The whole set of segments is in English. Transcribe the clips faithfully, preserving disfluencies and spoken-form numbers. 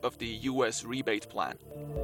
of the U S rebate plan.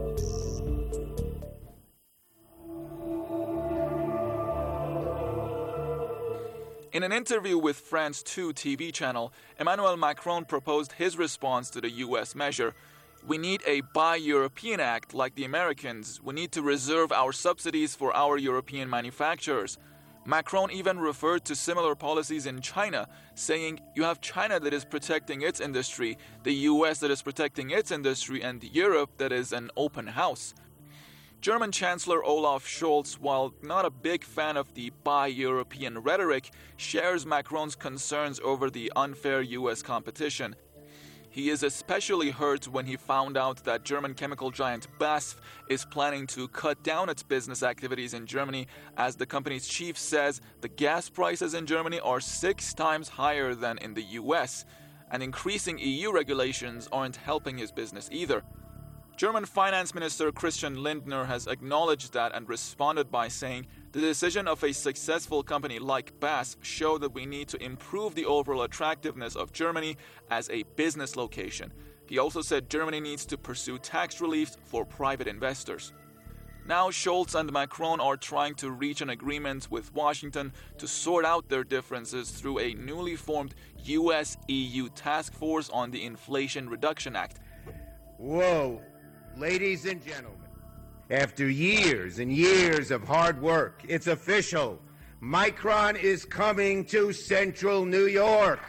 In an interview with France two T V channel, Emmanuel Macron proposed his response to the U S measure. We need a Buy European Act like the Americans. We need to reserve our subsidies for our European manufacturers. Macron even referred to similar policies in China, saying you have China that is protecting its industry, the U S that is protecting its industry, and Europe that is an open house. German Chancellor Olaf Scholz, while not a big fan of the Buy European rhetoric, shares Macron's concerns over the unfair U S competition. He is especially hurt when he found out that German chemical giant B A S F is planning to cut down its business activities in Germany, as the company's chief says the gas prices in Germany are six times higher than in the U S, and increasing E U regulations aren't helping his business either. German Finance Minister Christian Lindner has acknowledged that and responded by saying the decision of a successful company like B A S F show that we need to improve the overall attractiveness of Germany as a business location. He also said Germany needs to pursue tax relief for private investors. Now Scholz and Macron are trying to reach an agreement with Washington to sort out their differences through a newly formed U S E U task force on the Inflation Reduction Act. Whoa, ladies and gentlemen. After years and years of hard work, it's official. Micron is coming to Central New York.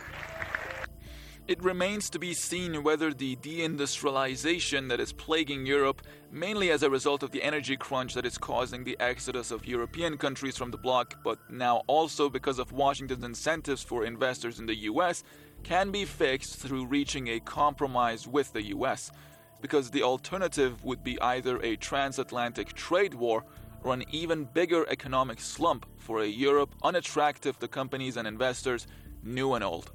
It remains to be seen whether the deindustrialization that is plaguing Europe, mainly as a result of the energy crunch that is causing the exodus of European countries from the bloc, but now also because of Washington's incentives for investors in the U S, can be fixed through reaching a compromise with the U S. Because the alternative would be either a transatlantic trade war or an even bigger economic slump for a Europe unattractive to companies and investors, new and old.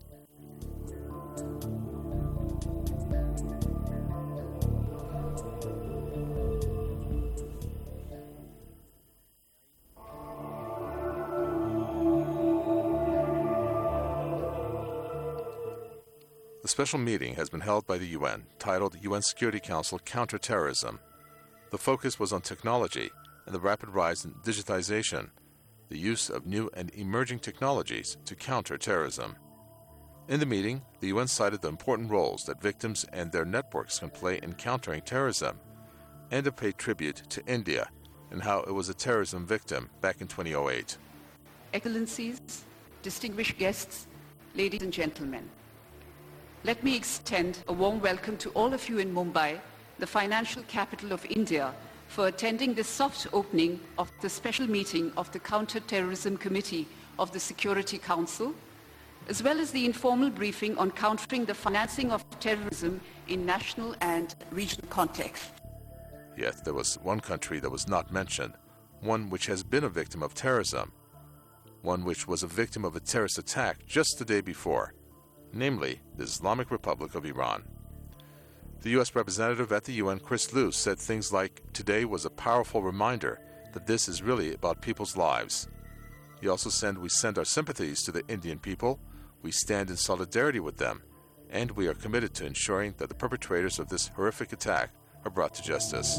A special meeting has been held by the U N, titled U N Security Council Counterterrorism. The focus was on technology and the rapid rise in digitization, the use of new and emerging technologies to counter terrorism. In the meeting, the U N cited the important roles that victims and their networks can play in countering terrorism, and it paid tribute to India and how it was a terrorism victim back in two thousand eight. Excellencies, distinguished guests, ladies and gentlemen. Let me extend a warm welcome to all of you in Mumbai, the financial capital of India, for attending the soft opening of the special meeting of the Counter-Terrorism Committee of the Security Council, as well as the informal briefing on countering the financing of terrorism in national and regional context. Yet there was one country that was not mentioned, one which has been a victim of terrorism, one which was a victim of a terrorist attack just the day before, namely the Islamic Republic of Iran. The U S representative at the U N, Chris Lu, said things like, "Today was a powerful reminder that this is really about people's lives." He also said, "We send our sympathies to the Indian people, we stand in solidarity with them, and we are committed to ensuring that the perpetrators of this horrific attack are brought to justice."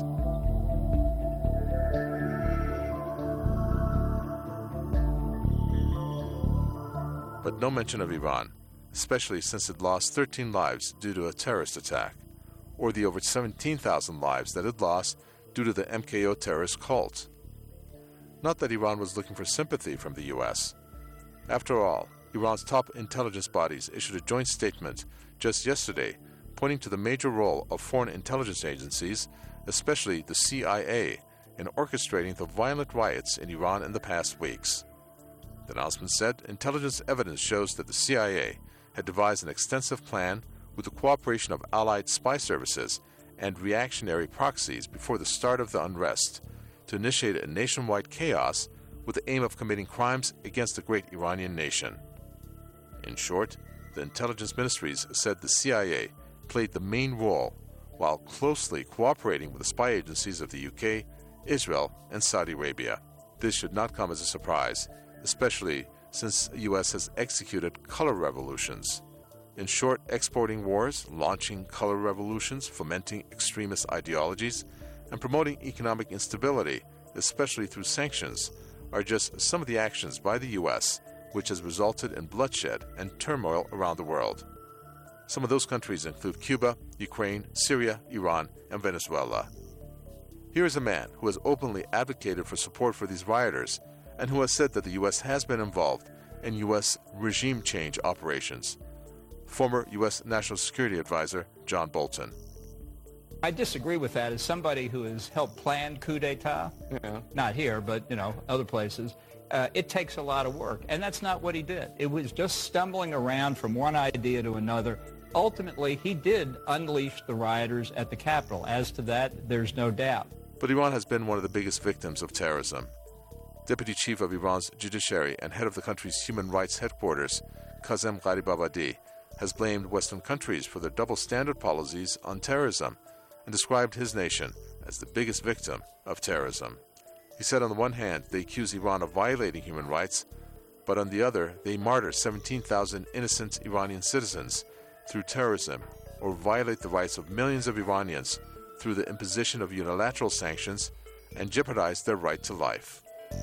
But no mention of Iran, especially since it lost thirteen lives due to a terrorist attack, or the over seventeen thousand lives that it lost due to the M K O terrorist cult. Not that Iran was looking for sympathy from the U S. After all, Iran's top intelligence bodies issued a joint statement just yesterday pointing to the major role of foreign intelligence agencies, especially the C I A, in orchestrating the violent riots in Iran in the past weeks. The announcement said intelligence evidence shows that the C I A had devised an extensive plan with the cooperation of allied spy services and reactionary proxies before the start of the unrest to initiate a nationwide chaos with the aim of committing crimes against the great Iranian nation. In short, the intelligence ministries said the C I A played the main role while closely cooperating with the spy agencies of the U K, Israel, and Saudi Arabia. This should not come as a surprise, especially since the U S has executed color revolutions. In short, exporting wars, launching color revolutions, fomenting extremist ideologies, and promoting economic instability, especially through sanctions, are just some of the actions by the U S which has resulted in bloodshed and turmoil around the world. Some of those countries include Cuba, Ukraine, Syria, Iran, and Venezuela. Here is a man who has openly advocated for support for these rioters and who has said that the U S has been involved in U S regime change operations. Former U S National Security Advisor John Bolton. I disagree with that as somebody who has helped plan coup d'etat, Yeah. not here, but, you know, other places. Uh, it takes a lot of work, and that's not what he did. It was just stumbling around from one idea to another. Ultimately, he did unleash the rioters at the Capitol. As to that, there's no doubt. But Iran has been one of the biggest victims of terrorism. Deputy Chief of Iran's Judiciary and head of the country's Human Rights Headquarters, Kazem Gharibabadi, has blamed Western countries for their double standard policies on terrorism and described his nation as the biggest victim of terrorism. He said on the one hand they accuse Iran of violating human rights, but on the other they martyr seventeen thousand innocent Iranian citizens through terrorism or violate the rights of millions of Iranians through the imposition of unilateral sanctions and jeopardize their right to life.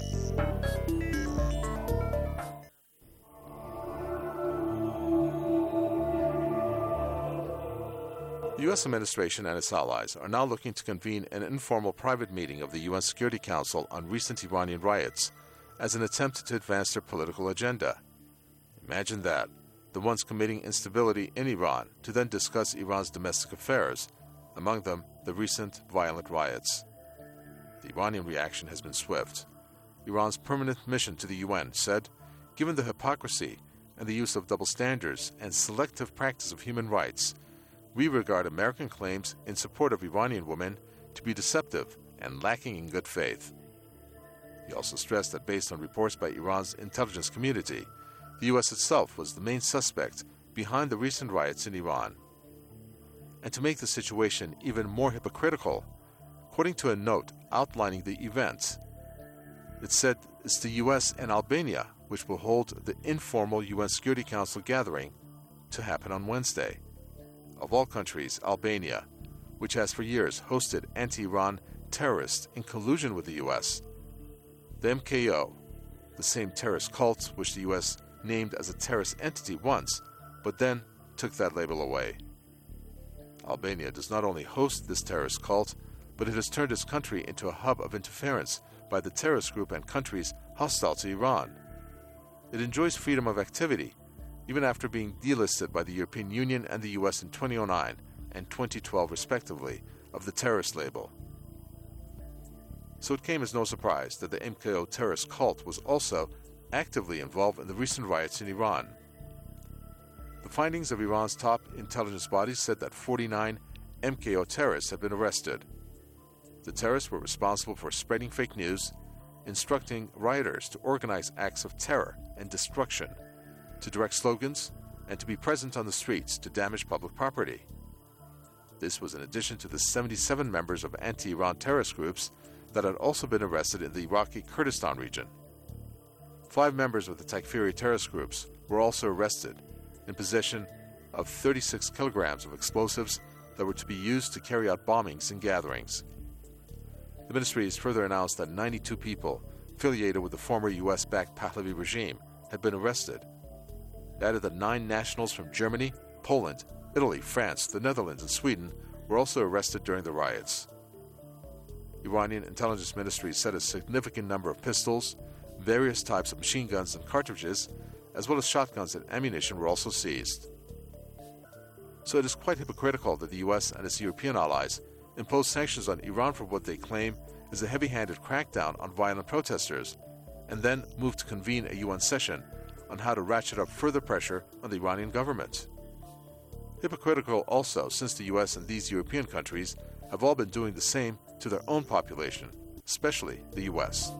The U S administration and its allies are now looking to convene an informal private meeting of the U N Security Council on recent Iranian riots as an attempt to advance their political agenda. Imagine that, the ones committing instability in Iran to then discuss Iran's domestic affairs, among them the recent violent riots. The Iranian reaction has been swift. Iran's permanent mission to the U N said, given the hypocrisy and the use of double standards and selective practice of human rights, we regard American claims in support of Iranian women to be deceptive and lacking in good faith. He also stressed that based on reports by Iran's intelligence community, the U S itself was the main suspect behind the recent riots in Iran. And to make the situation even more hypocritical, according to a note outlining the events, it said it's the U S and Albania which will hold the informal U N Security Council gathering to happen on Wednesday. Of all countries, Albania, which has for years hosted anti-Iran terrorists in collusion with the U S. The M K O, the same terrorist cult which the U S named as a terrorist entity once, but then took that label away. Albania does not only host this terrorist cult, but it has turned its country into a hub of interference by the terrorist group and countries hostile to Iran. It enjoys freedom of activity, even after being delisted by the European Union and the U S in twenty oh nine and twenty twelve respectively of the terrorist label. So it came as no surprise that the M K O terrorist cult was also actively involved in the recent riots in Iran. The findings of Iran's top intelligence bodies said that forty-nine M K O terrorists have been arrested. The terrorists were responsible for spreading fake news, instructing rioters to organize acts of terror and destruction, to direct slogans, and to be present on the streets to damage public property. This was in addition to the seventy-seven members of anti-Iran terrorist groups that had also been arrested in the Iraqi Kurdistan region. Five members of the Takfiri terrorist groups were also arrested in possession of thirty-six kilograms of explosives that were to be used to carry out bombings in gatherings. The ministry has further announced that ninety-two people affiliated with the former U S-backed Pahlavi regime had been arrested. It added that nine nationals from Germany, Poland, Italy, France, the Netherlands, and Sweden were also arrested during the riots. Iranian intelligence ministry said a significant number of pistols, various types of machine guns and cartridges, as well as shotguns and ammunition were also seized. So it is quite hypocritical that the U S and its European allies impose sanctions on Iran for what they claim is a heavy-handed crackdown on violent protesters, and then move to convene a U N session on how to ratchet up further pressure on the Iranian government. Hypocritical also since the U S and these European countries have all been doing the same to their own population, especially the U S.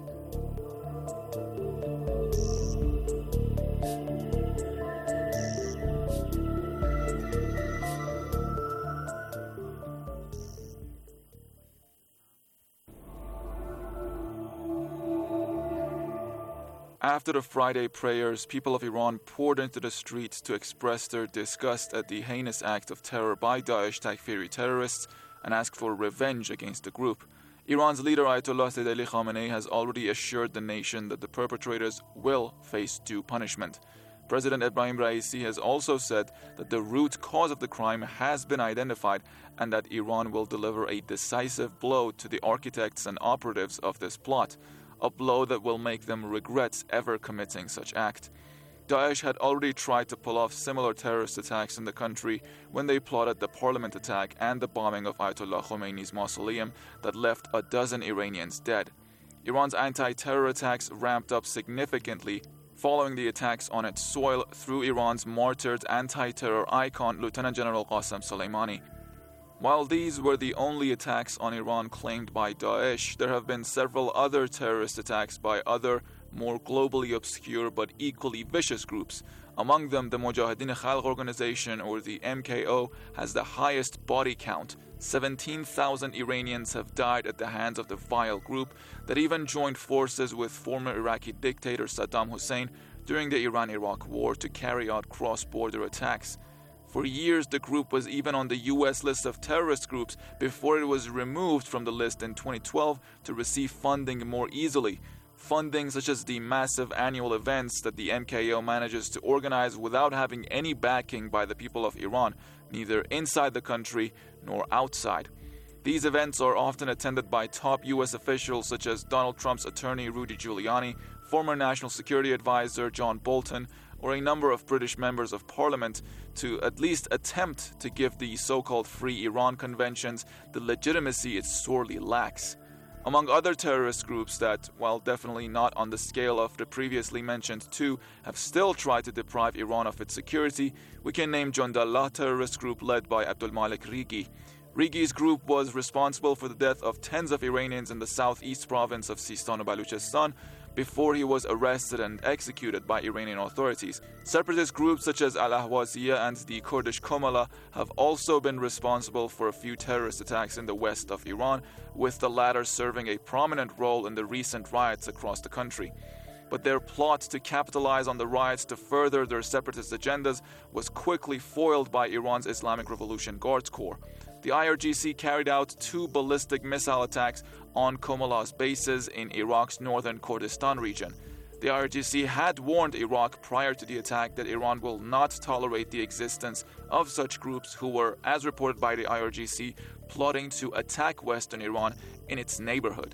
After the Friday prayers, people of Iran poured into the streets to express their disgust at the heinous act of terror by Daesh Takfiri terrorists and ask for revenge against the group. Iran's leader Ayatollah Sayyid Ali Khamenei has already assured the nation that the perpetrators will face due punishment. President Ebrahim Raisi has also said that the root cause of the crime has been identified and that Iran will deliver a decisive blow to the architects and operatives of this plot, a blow that will make them regret ever committing such act. Daesh had already tried to pull off similar terrorist attacks in the country when they plotted the parliament attack and the bombing of Ayatollah Khomeini's mausoleum that left a dozen Iranians dead. Iran's anti-terror attacks ramped up significantly following the attacks on its soil through Iran's martyred anti-terror icon Lieutenant General Qasem Soleimani. While these were the only attacks on Iran claimed by Daesh, there have been several other terrorist attacks by other, more globally obscure but equally vicious groups. Among them, the Mujahideen Khalq Organization, or the M K O, has the highest body count. seventeen thousand Iranians have died at the hands of the vile group that even joined forces with former Iraqi dictator Saddam Hussein during the Iran-Iraq war to carry out cross-border attacks. For years, the group was even on the U S list of terrorist groups before it was removed from the list in twenty twelve to receive funding more easily. Funding such as the massive annual events that the M K O manages to organize without having any backing by the people of Iran, neither inside the country nor outside. These events are often attended by top U S officials such as Donald Trump's attorney Rudy Giuliani, former National Security Advisor John Bolton, or a number of British members of parliament to at least attempt to give the so-called Free Iran conventions the legitimacy it sorely lacks. Among other terrorist groups that, while definitely not on the scale of the previously mentioned two, have still tried to deprive Iran of its security, we can name Jundallah terrorist group led by Abdul Malik Rigi. Rigi's group was responsible for the death of tens of Iranians in the southeast province of Sistan and Baluchistan before he was arrested and executed by Iranian authorities. Separatist groups such as Al-Ahwaziyya and the Kurdish Komala have also been responsible for a few terrorist attacks in the west of Iran, with the latter serving a prominent role in the recent riots across the country. But their plot to capitalize on the riots to further their separatist agendas was quickly foiled by Iran's Islamic Revolution Guards Corps. The I R G C carried out two ballistic missile attacks on Komala's bases in Iraq's northern Kurdistan region. The I R G C had warned Iraq prior to the attack that Iran will not tolerate the existence of such groups who were, as reported by the I R G C, plotting to attack Western Iran in its neighborhood.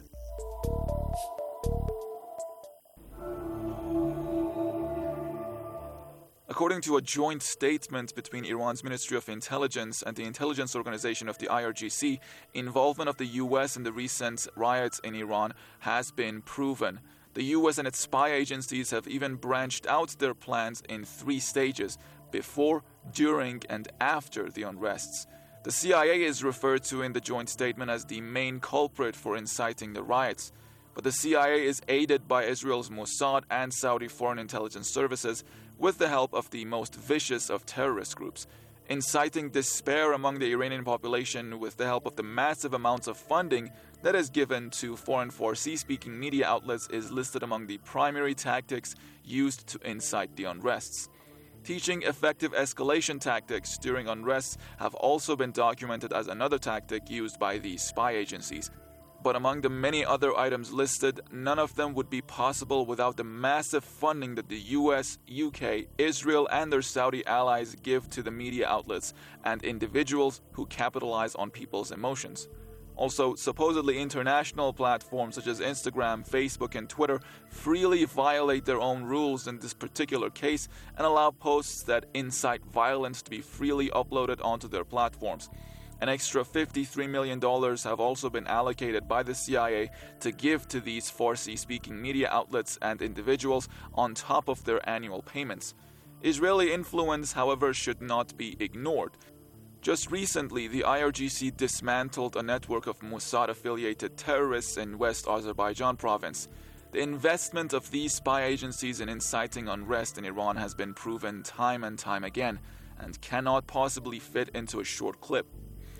According to a joint statement between Iran's Ministry of Intelligence and the intelligence organization of the I R G C, involvement of the U S in the recent riots in Iran has been proven. The U S and its spy agencies have even branched out their plans in three stages: before, during, and after the unrests. The C I A is referred to in the joint statement as the main culprit for inciting the riots. But the C I A is aided by Israel's Mossad and Saudi foreign intelligence services with the help of the most vicious of terrorist groups. Inciting despair among the Iranian population with the help of the massive amounts of funding that is given to foreign Farsi-speaking media outlets is listed among the primary tactics used to incite the unrests. Teaching effective escalation tactics during unrests have also been documented as another tactic used by these spy agencies. But among the many other items listed, none of them would be possible without the massive funding that the U S, U K, Israel, and their Saudi allies give to the media outlets and individuals who capitalize on people's emotions. Also, supposedly international platforms such as Instagram, Facebook, and Twitter freely violate their own rules in this particular case and allow posts that incite violence to be freely uploaded onto their platforms. An extra fifty-three million dollars have also been allocated by the C I A to give to these Farsi-speaking media outlets and individuals on top of their annual payments. Israeli influence, however, should not be ignored. Just recently, the I R G C dismantled a network of Mossad-affiliated terrorists in West Azerbaijan province. The investment of these spy agencies in inciting unrest in Iran has been proven time and time again, and cannot possibly fit into a short clip.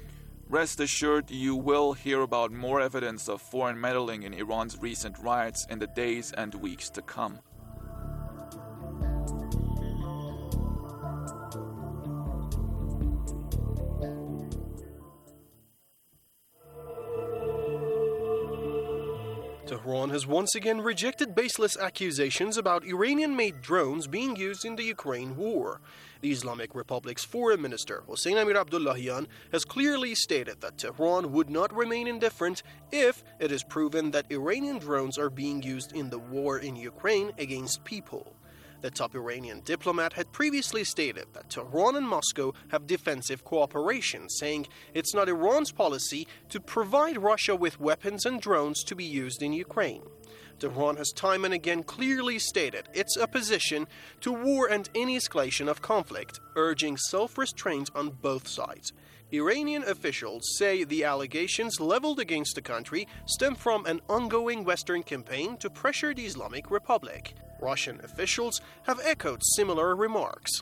Rest assured, you will hear about more evidence of foreign meddling in Iran's recent riots in the days and weeks to come. Tehran has once again rejected baseless accusations about Iranian-made drones being used in the Ukraine war. The Islamic Republic's Foreign Minister, Hossein Amir Abdullahian, has clearly stated that Tehran would not remain indifferent if it is proven that Iranian drones are being used in the war in Ukraine against people. The top Iranian diplomat had previously stated that Tehran and Moscow have defensive cooperation, saying it's not Iran's policy to provide Russia with weapons and drones to be used in Ukraine. Tehran has time and again clearly stated its opposition to war and any escalation of conflict, urging self-restraint on both sides. Iranian officials say the allegations leveled against the country stem from an ongoing Western campaign to pressure the Islamic Republic. Russian officials have echoed similar remarks.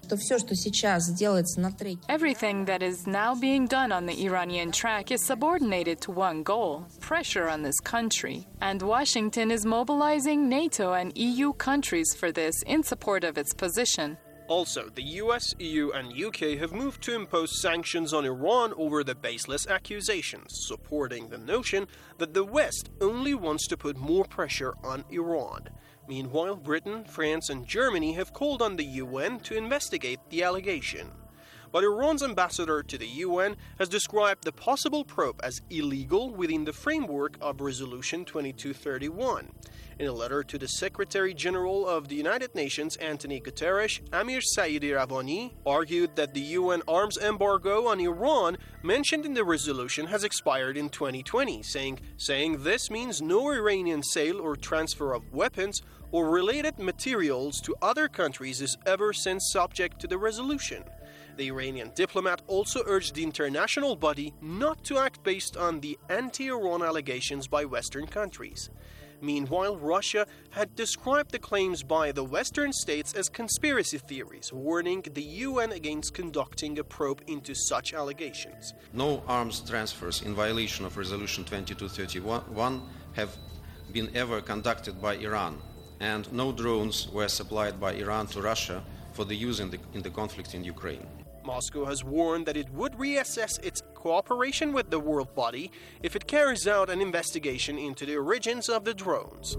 Everything that is now being done on the Iranian track is subordinated to one goal: pressure on this country. And Washington is mobilizing NATO and E U countries for this in support of its position. Also, the U S, E U, and U K have moved to impose sanctions on Iran over the baseless accusations, supporting the notion that the West only wants to put more pressure on Iran. Meanwhile, Britain, France, and Germany have called on the U N to investigate the allegation. But Iran's ambassador to the U N has described the possible probe as illegal within the framework of Resolution twenty-two thirty-one. In a letter to the Secretary General of the United Nations, Antonio Guterres, Amir Saeedi Ravani argued that the U N arms embargo on Iran mentioned in the resolution has expired in twenty twenty, saying, saying this means no Iranian sale or transfer of weapons or related materials to other countries is ever since subject to the resolution. The Iranian diplomat also urged the international body not to act based on the anti-Iran allegations by Western countries. Meanwhile, Russia had described the claims by the Western states as conspiracy theories, warning the U N against conducting a probe into such allegations. No arms transfers in violation of Resolution twenty-two thirty-one have been ever conducted by Iran, and no drones were supplied by Iran to Russia for the use in the, in the conflict in Ukraine. Moscow has warned that it would reassess its cooperation with the world body if it carries out an investigation into the origins of the drones.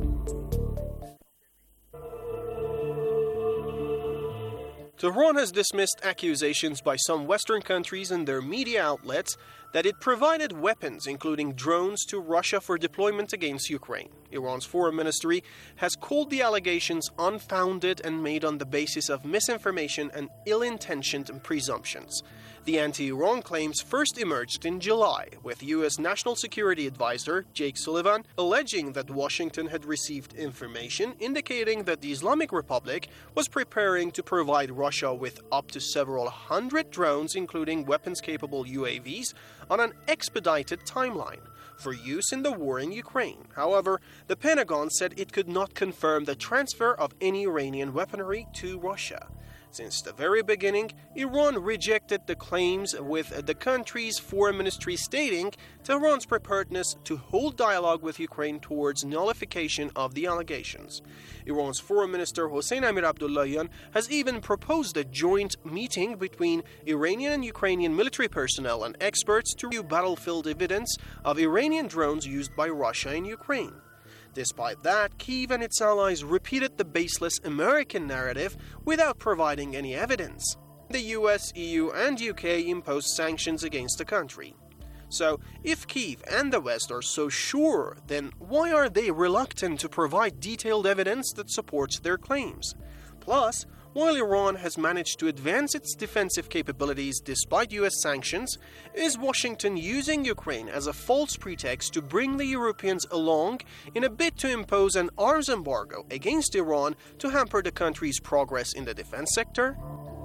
Tehran has dismissed accusations by some Western countries and their media outlets that it provided weapons, including drones, to Russia for deployment against Ukraine. Iran's foreign ministry has called the allegations unfounded and made on the basis of misinformation and ill-intentioned presumptions. The anti-Iran claims first emerged in July, with U S National Security Advisor Jake Sullivan alleging that Washington had received information indicating that the Islamic Republic was preparing to provide Russia with up to several hundred drones, including weapons-capable U A Vs, on an expedited timeline for use in the war in Ukraine. However, the Pentagon said it could not confirm the transfer of any Iranian weaponry to Russia. Since the very beginning, Iran rejected the claims, with the country's foreign ministry stating Tehran's preparedness to hold dialogue with Ukraine towards nullification of the allegations. Iran's foreign minister Hossein Amir Abdullahian has even proposed a joint meeting between Iranian and Ukrainian military personnel and experts to review battlefield evidence of Iranian drones used by Russia in Ukraine. Despite that, Kyiv and its allies repeated the baseless American narrative without providing any evidence. The U S, E U, and U K imposed sanctions against the country. So, if Kyiv and the West are so sure, then why are they reluctant to provide detailed evidence that supports their claims? Plus, while Iran has managed to advance its defensive capabilities despite U S sanctions, is Washington using Ukraine as a false pretext to bring the Europeans along in a bid to impose an arms embargo against Iran to hamper the country's progress in the defense sector?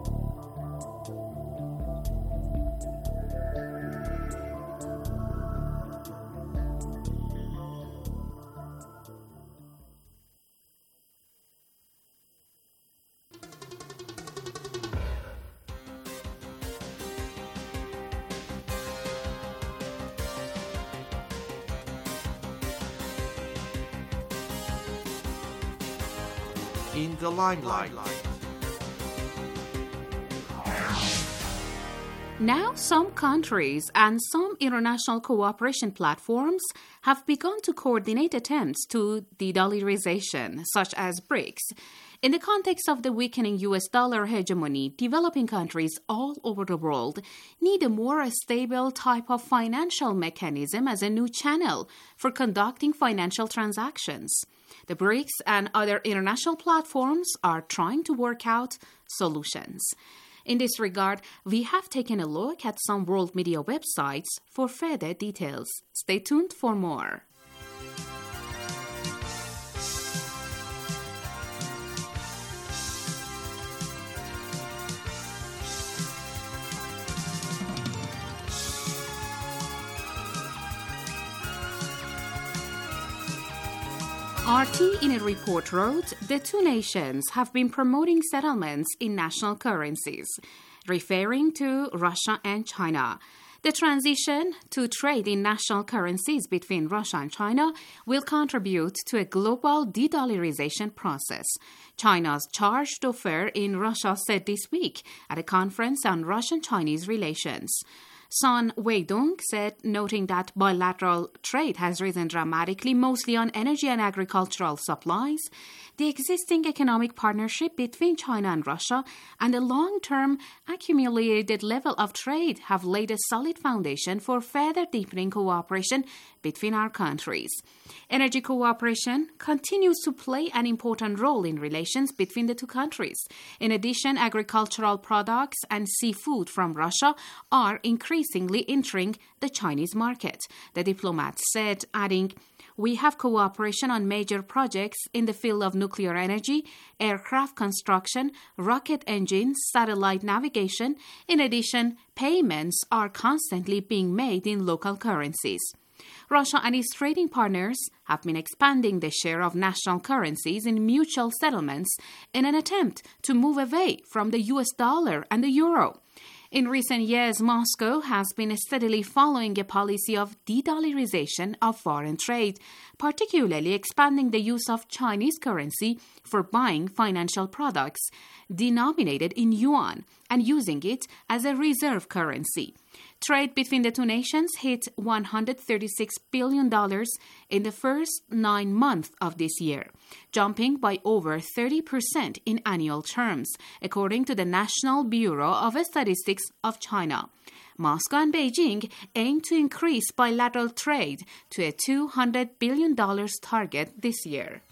In the limelight. Now, some countries and some international cooperation platforms have begun to coordinate attempts to de-dollarization, such as BRICS. In the context of the weakening U S dollar hegemony, developing countries all over the world need a more stable type of financial mechanism as a new channel for conducting financial transactions. The BRICS and other international platforms are trying to work out solutions. In this regard, we have taken a look at some world media websites for further details. Stay tuned for more. R T in a report wrote, the two nations have been promoting settlements in national currencies, referring to Russia and China. The transition to trade in national currencies between Russia and China will contribute to a global de-dollarization process. China's charge d'affaires in Russia said this week at a conference on Russian-Chinese relations. Sun Weidong said, noting that bilateral trade has risen dramatically, mostly on energy and agricultural supplies, the existing economic partnership between China and Russia and the long-term accumulated level of trade have laid a solid foundation for further deepening cooperation between our countries. Energy cooperation continues to play an important role in relations between the two countries. In addition, agricultural products and seafood from Russia are increasingly entering the Chinese market, the diplomat said, adding, we have cooperation on major projects in the field of nuclear energy, aircraft construction, rocket engines, satellite navigation. In addition, payments are constantly being made in local currencies. Russia and its trading partners have been expanding the share of national currencies in mutual settlements in an attempt to move away from the U S dollar and the euro. In recent years, Moscow has been steadily following a policy of de-dollarization of foreign trade, particularly expanding the use of Chinese currency for buying financial products denominated in yuan and using it as a reserve currency. Trade between the two nations hit one hundred thirty-six billion dollars in the first nine months of this year, jumping by over thirty percent in annual terms, according to the National Bureau of Statistics of China. Moscow and Beijing aim to increase bilateral trade to a two hundred billion dollars target this year.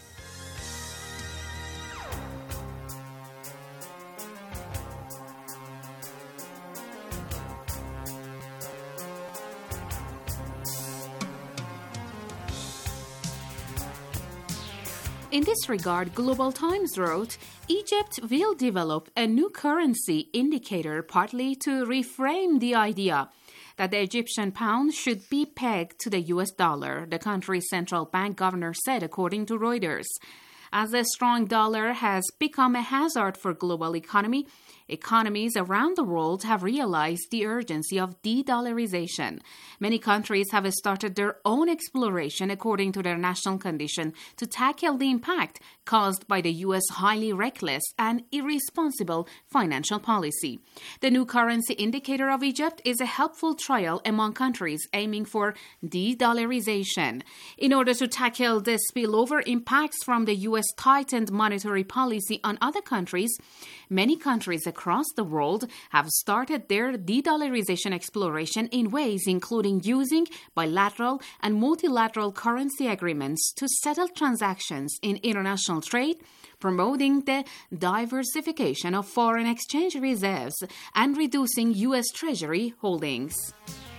In this regard, Global Times wrote, Egypt will develop a new currency indicator partly to reframe the idea that the Egyptian pound should be pegged to the U S dollar, the country's central bank governor said, according to Reuters. As the strong dollar has become a hazard for global economy, economies around the world have realized the urgency of de-dollarization. Many countries have started their own exploration according to their national condition to tackle the impact caused by the U S highly reckless and irresponsible financial policy. The new currency indicator of Egypt is a helpful trial among countries aiming for de-dollarization. In order to tackle the spillover impacts from the U S tightened monetary policy on other countries, many countries across the world have started their de-dollarization exploration in ways including using bilateral and multilateral currency agreements to settle transactions in international trade, promoting the diversification of foreign exchange reserves, and reducing U S Treasury holdings.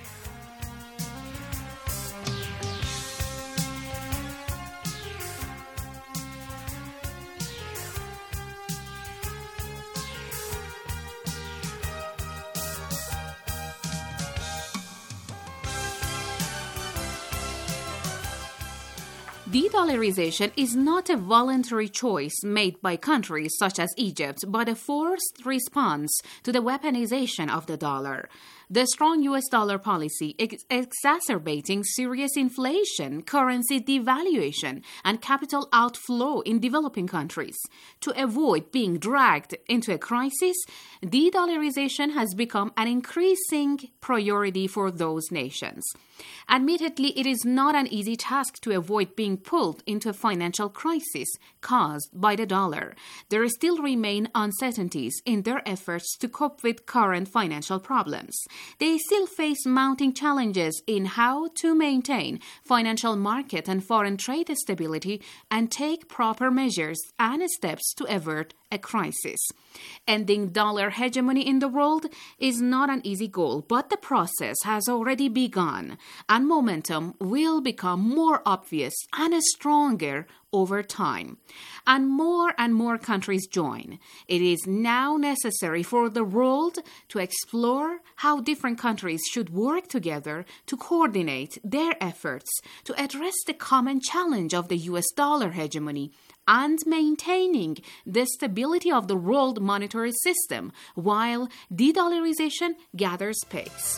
De-dollarization is not a voluntary choice made by countries such as Egypt, but a forced response to the weaponization of the dollar. The strong U S dollar policy is exacerbating serious inflation, currency devaluation, and capital outflow in developing countries. To avoid being dragged into a crisis, de-dollarization has become an increasing priority for those nations. Admittedly, it is not an easy task to avoid being pulled into a financial crisis caused by the dollar. There still remain uncertainties in their efforts to cope with current financial problems. They still face mounting challenges in how to maintain financial market and foreign trade stability and take proper measures and steps to avert a crisis. Ending dollar hegemony in the world is not an easy goal, but the process has already begun, and momentum will become more obvious and stronger over time. And more and more countries join. It is now necessary for the world to explore how different countries should work together to coordinate their efforts to address the common challenge of the U S dollar hegemony and maintaining the stability of the world monetary system while de-dollarization gathers pace.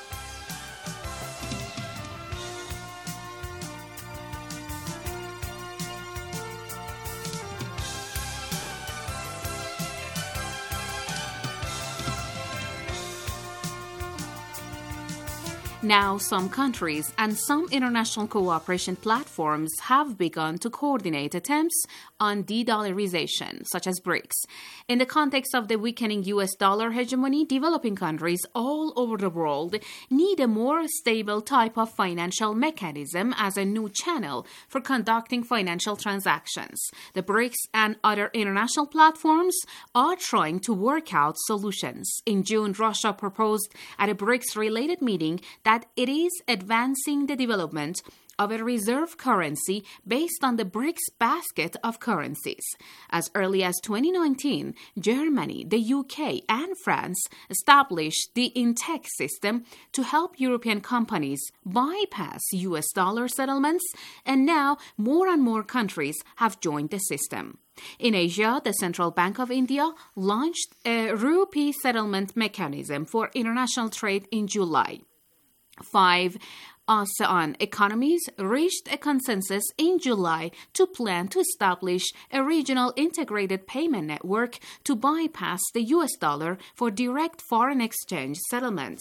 Now, some countries and some international cooperation platforms have begun to coordinate attempts on de-dollarization, such as BRICS. In the context of the weakening U S dollar hegemony, developing countries all over the world need a more stable type of financial mechanism as a new channel for conducting financial transactions. The BRICS and other international platforms are trying to work out solutions. In June, Russia proposed at a BRICS-related meeting that it is advancing the development of a reserve currency based on the BRICS basket of currencies. As early as twenty nineteen, Germany, the U K, and France established the INTEX system to help European companies bypass U S dollar settlements, and now more and more countries have joined the system. In Asia, the Central Bank of India launched a rupee settlement mechanism for international trade in July. Five ASEAN economies reached a consensus in July to plan to establish a regional integrated payment network to bypass the U S dollar for direct foreign exchange settlements.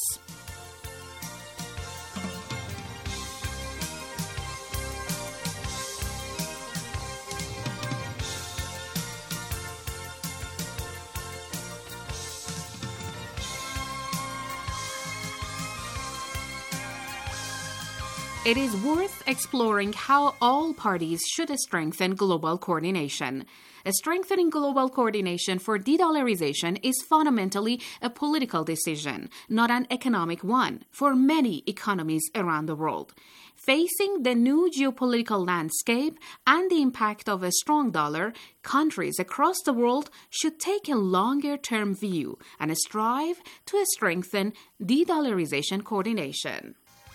It is worth exploring how all parties should strengthen global coordination. A strengthening global coordination for de-dollarization is fundamentally a political decision, not an economic one, for many economies around the world. Facing the new geopolitical landscape and the impact of a strong dollar, countries across the world should take a longer-term view and strive to strengthen de-dollarization coordination.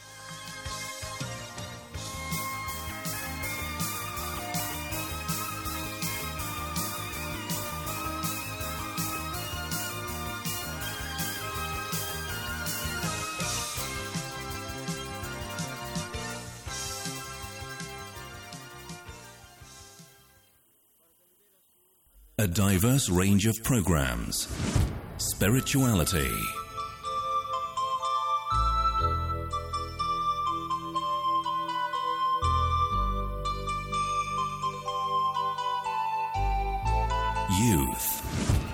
A diverse range of programs. Spirituality. Youth.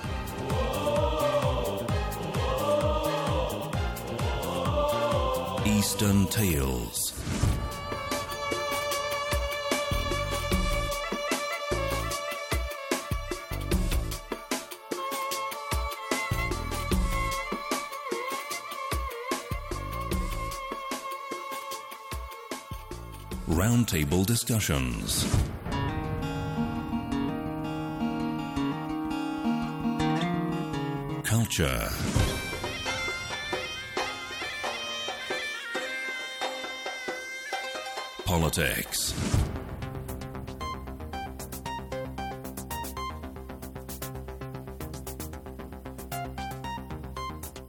Eastern Tales. Roundtable discussions. Culture. Politics.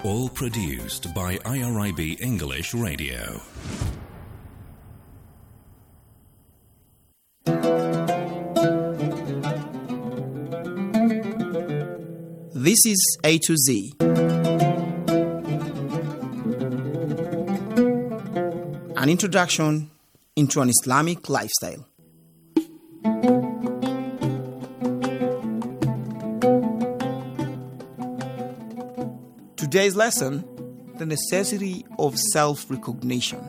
All produced by I R I B English Radio. This is A to Z. An introduction into an Islamic lifestyle. Today's lesson, the necessity of self-recognition.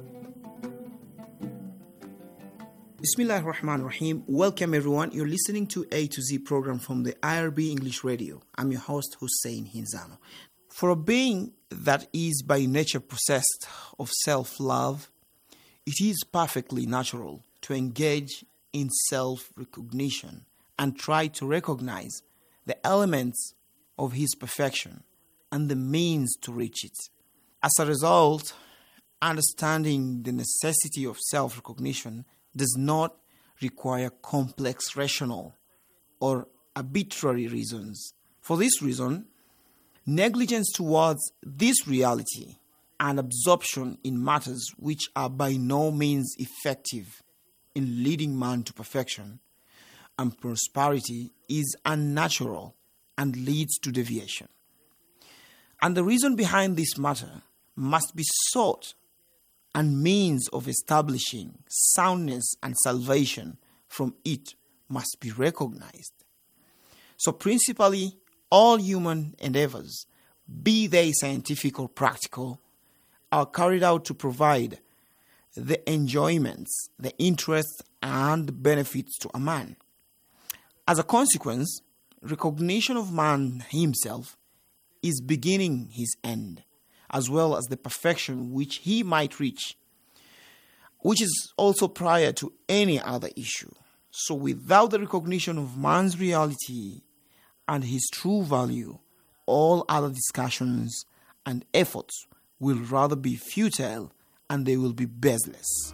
Bismillahir Rahmanir Rahim. Welcome everyone. You're listening to A to Z program from the I R B English Radio. I'm your host Hussein Hinzano. For a being that is by nature possessed of self-love, it is perfectly natural to engage in self-recognition and try to recognize the elements of his perfection and the means to reach it. As a result, understanding the necessity of self-recognition does not require complex rational or arbitrary reasons. For this reason, negligence towards this reality and absorption in matters which are by no means effective in leading man to perfection and prosperity is unnatural and leads to deviation. And the reason behind this matter must be sought, and means of establishing soundness and salvation from it must be recognized. So principally, all human endeavors, be they scientific or practical, are carried out to provide the enjoyments, the interests, and benefits to a man. As a consequence, recognition of man himself is beginning his end, as well as the perfection which he might reach, which is also prior to any other issue. So without the recognition of man's reality and his true value, all other discussions and efforts will rather be futile and they will be baseless.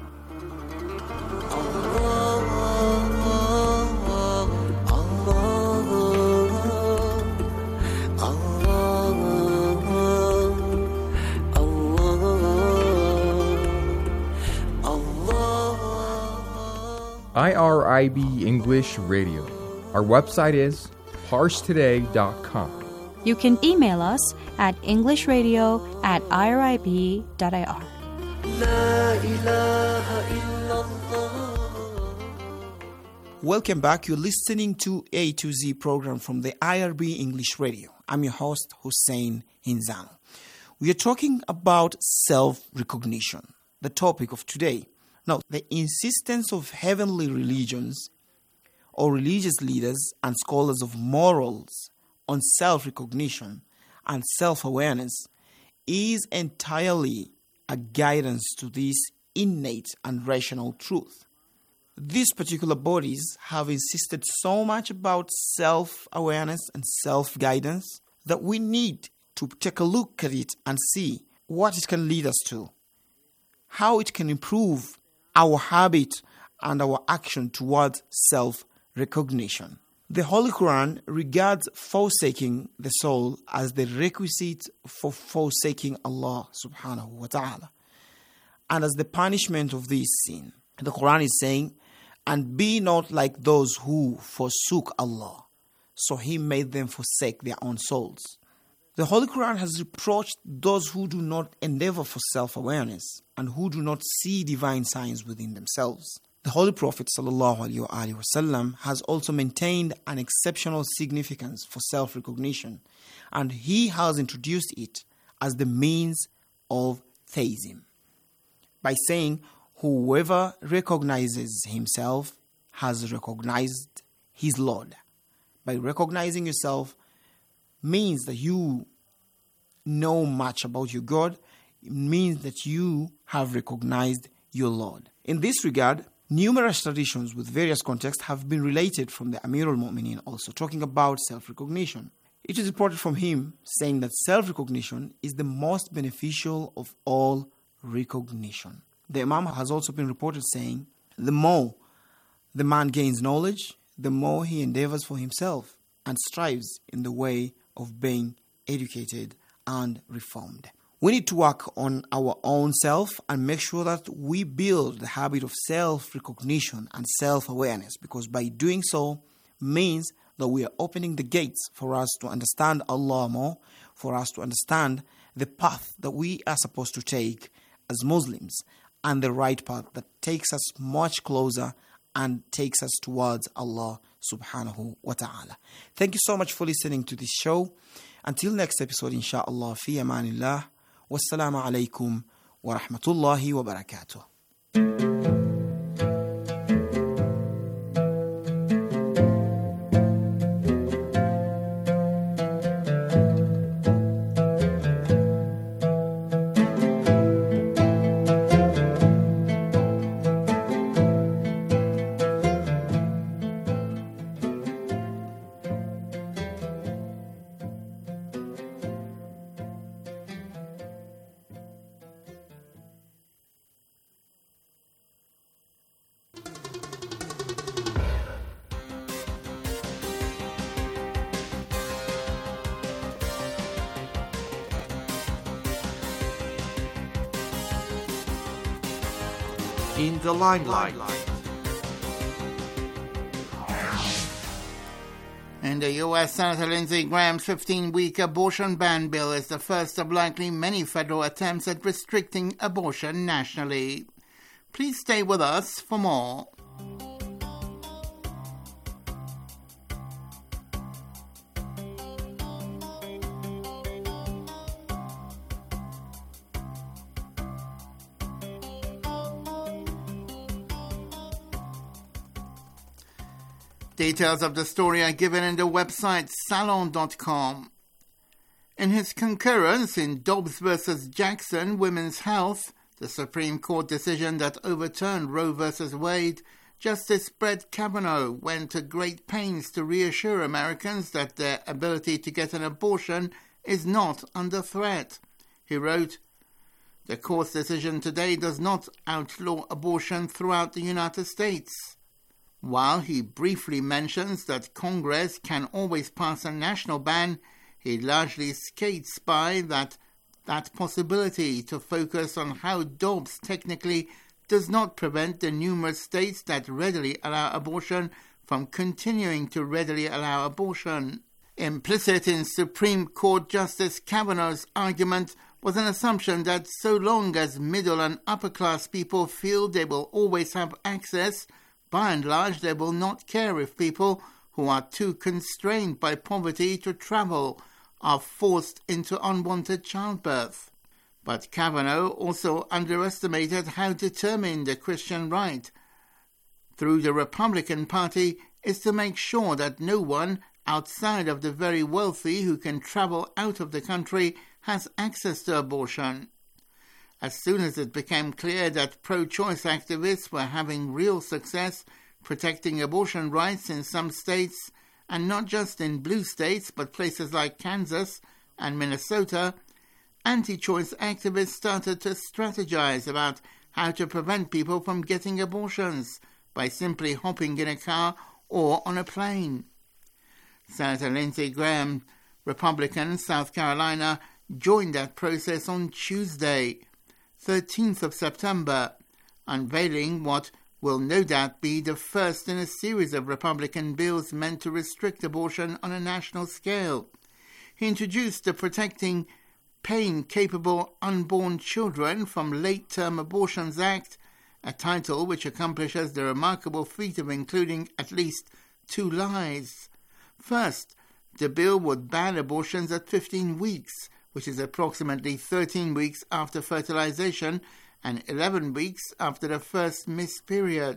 I R I B English Radio. Our website is harsh today dot com. You can email us at englishradio at irib dot I R. Welcome back. You're listening to A to Z program from the I R B English Radio. I'm your host, Hussein Hinzano. We are talking about self-recognition, the topic of today. Now, the insistence of heavenly religions or religious leaders and scholars of morals on self-recognition and self-awareness is entirely a guidance to this innate and rational truth. These particular bodies have insisted so much about self-awareness and self-guidance that we need to take a look at it and see what it can lead us to, how it can improve our habit and our action towards self-recognition. The Holy Quran regards forsaking the soul as the requisite for forsaking Allah subhanahu wa ta'ala and as the punishment of this sin. The Quran is saying, "And be not like those who forsook Allah, so He made them forsake their own souls." The Holy Quran has reproached those who do not endeavor for self-awareness and who do not see divine signs within themselves. The Holy Prophet ﷺ has also maintained an exceptional significance for self-recognition, and he has introduced it as the means of theism by saying, "Whoever recognizes himself has recognized his Lord." By recognizing yourself means that you know much about your God. It means that you have recognized your Lord. In this regard, numerous traditions with various contexts have been related from the Amir al-Mu'mineen also talking about self-recognition. It is reported from him saying that self-recognition is the most beneficial of all recognition. The Imam has also been reported saying, the more the man gains knowledge, the more he endeavors for himself and strives in the way of being educated and reformed. We need to work on our own self and make sure that we build the habit of self-recognition and self-awareness, because by doing so means that we are opening the gates for us to understand Allah more, for us to understand the path that we are supposed to take as Muslims, and the right path that takes us much closer and takes us towards Allah subhanahu wa ta'ala. Thank you so much for listening to this show. Until next episode, inshallah, fi amanillah. Wassalamu alaikum wa rahmatullahi wa barakatuh. In the limelight. In the U S, Senator Lindsey Graham's fifteen-week abortion ban bill is the first of likely many federal attempts at restricting abortion nationally. Please stay with us for more. Details of the story are given in the website salon dot com. In his concurrence in Dobbs versus Jackson Women's Health, the Supreme Court decision that overturned Roe versus Wade, Justice Brett Kavanaugh went to great pains to reassure Americans that their ability to get an abortion is not under threat. He wrote, "The court's decision today does not outlaw abortion throughout the United States." While he briefly mentions that Congress can always pass a national ban, he largely skates by that, that possibility to focus on how Dobbs technically does not prevent the numerous states that readily allow abortion from continuing to readily allow abortion. Implicit in Supreme Court Justice Kavanaugh's argument was an assumption that so long as middle and upper class people feel they will always have access, by and large, they will not care if people who are too constrained by poverty to travel are forced into unwanted childbirth. But Kavanaugh also underestimated how determined the Christian right, through the Republican Party, is to make sure that no one outside of the very wealthy who can travel out of the country has access to abortion. As soon as it became clear that pro-choice activists were having real success protecting abortion rights in some states, and not just in blue states but places like Kansas and Minnesota, anti-choice activists started to strategize about how to prevent people from getting abortions by simply hopping in a car or on a plane. Senator Lindsey Graham, Republican, South Carolina, joined that process on Tuesday, thirteenth of September, unveiling what will no doubt be the first in a series of Republican bills meant to restrict abortion on a national scale. He introduced the Protecting Pain-Capable Unborn Children from Late-Term Abortions Act, a title which accomplishes the remarkable feat of including at least two lies. First, the bill would ban abortions at fifteen weeks, which is approximately thirteen weeks after fertilization and eleven weeks after the first missed period.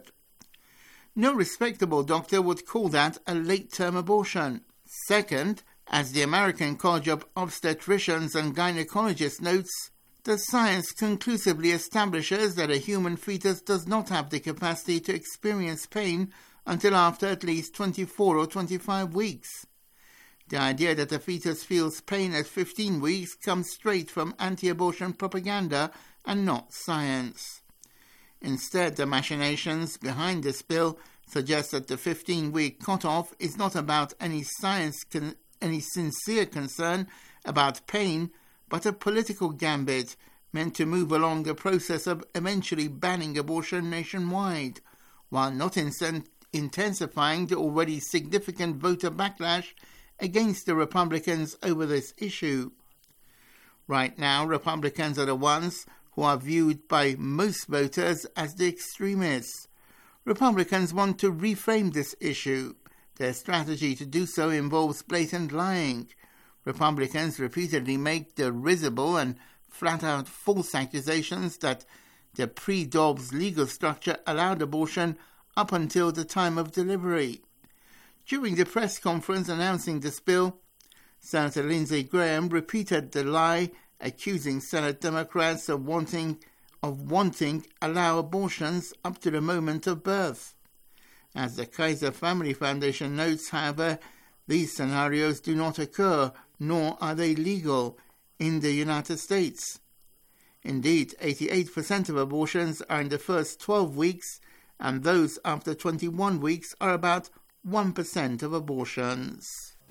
No respectable doctor would call that a late-term abortion. Second, as the American College of Obstetricians and Gynecologists notes, the science conclusively establishes that a human fetus does not have the capacity to experience pain until after at least twenty-four or twenty-five weeks. The idea that a fetus feels pain at fifteen weeks comes straight from anti-abortion propaganda and not science. Instead, the machinations behind this bill suggest that the fifteen-week cutoff is not about any science, con- any sincere concern about pain, but a political gambit meant to move along the process of eventually banning abortion nationwide, while not in- intensifying the already significant voter backlash against the Republicans over this issue. Right now, Republicans are the ones who are viewed by most voters as the extremists. Republicans want to reframe this issue. Their strategy to do so involves blatant lying. Republicans repeatedly make the risible and flat-out false accusations that the pre-Dobbs legal structure allowed abortion up until the time of delivery. During the press conference announcing this bill, Senator Lindsey Graham repeated the lie, accusing Senate Democrats of wanting of wanting allow abortions up to the moment of birth. As the Kaiser Family Foundation notes, however, these scenarios do not occur, nor are they legal in the United States. Indeed, eighty-eight percent of abortions are in the first twelve weeks, and those after twenty-one weeks are about one percent of abortions.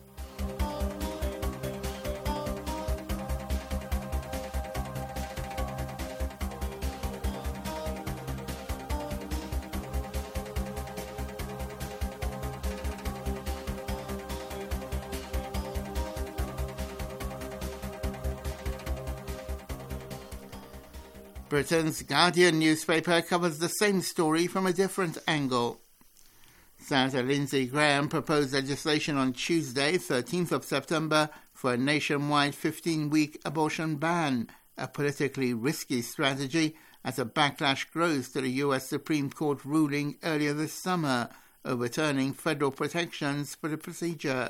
Britain's Guardian newspaper covers the same story from a different angle. Senator Lindsey Graham proposed legislation on Tuesday, thirteenth of September, for a nationwide fifteen-week abortion ban, a politically risky strategy as a backlash grows to the U S Supreme Court ruling earlier this summer, overturning federal protections for the procedure.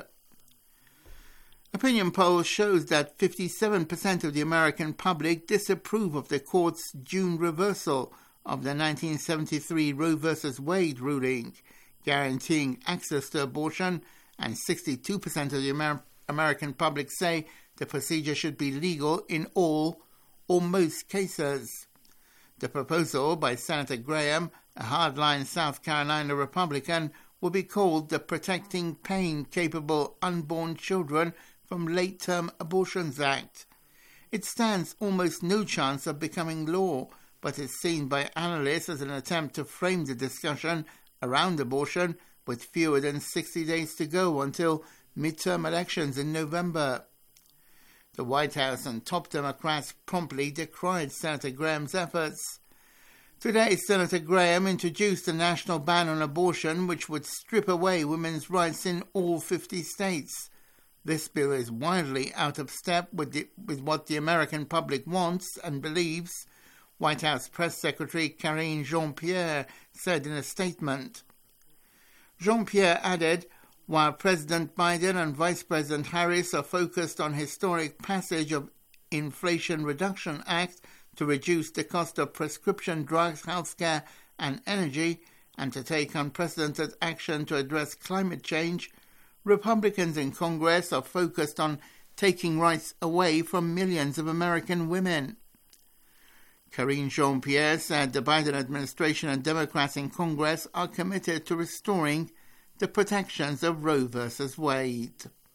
Opinion polls shows that fifty-seven percent of the American public disapprove of the court's June reversal of the nineteen seventy-three Roe v. Wade ruling, guaranteeing access to abortion, and sixty-two percent of the Amer- American public say the procedure should be legal in all or most cases. The proposal by Senator Graham, a hardline South Carolina Republican, will be called the Protecting Pain-Capable Unborn Children from Late-Term Abortions Act. It stands almost no chance of becoming law, but is seen by analysts as an attempt to frame the discussion around abortion with fewer than sixty days to go until midterm elections in November. The White House and top Democrats promptly decried Senator Graham's efforts. Today, Senator Graham introduced a national ban on abortion which would strip away women's rights in all fifty states. This bill is wildly out of step with, the, with what the American public wants and believes, White House Press Secretary Karine Jean-Pierre said in a statement. Jean-Pierre added, while President Biden and Vice President Harris are focused on historic passage of Inflation Reduction Act to reduce the cost of prescription drugs, healthcare, and energy, and to take unprecedented action to address climate change, Republicans in Congress are focused on taking rights away from millions of American women. Karine Jean-Pierre said the Biden administration and Democrats in Congress are committed to restoring the protections of Roe v. Wade.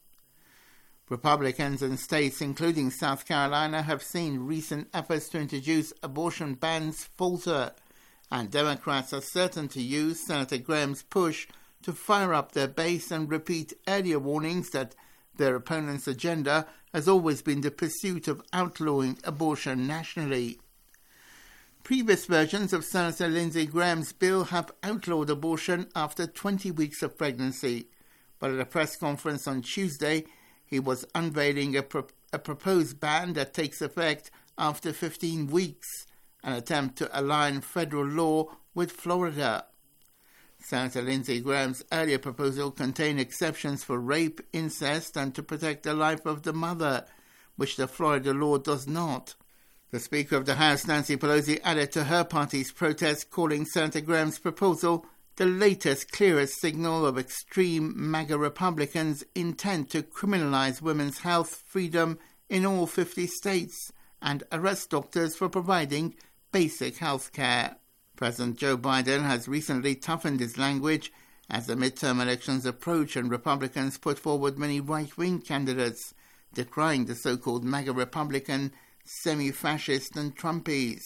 Republicans in states including South Carolina have seen recent efforts to introduce abortion bans falter, and Democrats are certain to use Senator Graham's push to fire up their base and repeat earlier warnings that their opponent's agenda has always been the pursuit of outlawing abortion nationally. Previous versions of Senator Lindsey Graham's bill have outlawed abortion after twenty weeks of pregnancy, but at a press conference on Tuesday, he was unveiling a, pro- a proposed ban that takes effect after fifteen weeks, an attempt to align federal law with Florida. Senator Lindsey Graham's earlier proposal contained exceptions for rape, incest, and to protect the life of the mother, which the Florida law does not. The Speaker of the House, Nancy Pelosi, added to her party's protest, calling Senator Graham's proposal the latest, clearest signal of extreme MAGA Republicans' intent to criminalize women's health freedom in all fifty states and arrest doctors for providing basic health care. President Joe Biden has recently toughened his language as the midterm elections approach and Republicans put forward many right-wing candidates decrying the so-called MAGA Republican, semi-fascist and Trumpies.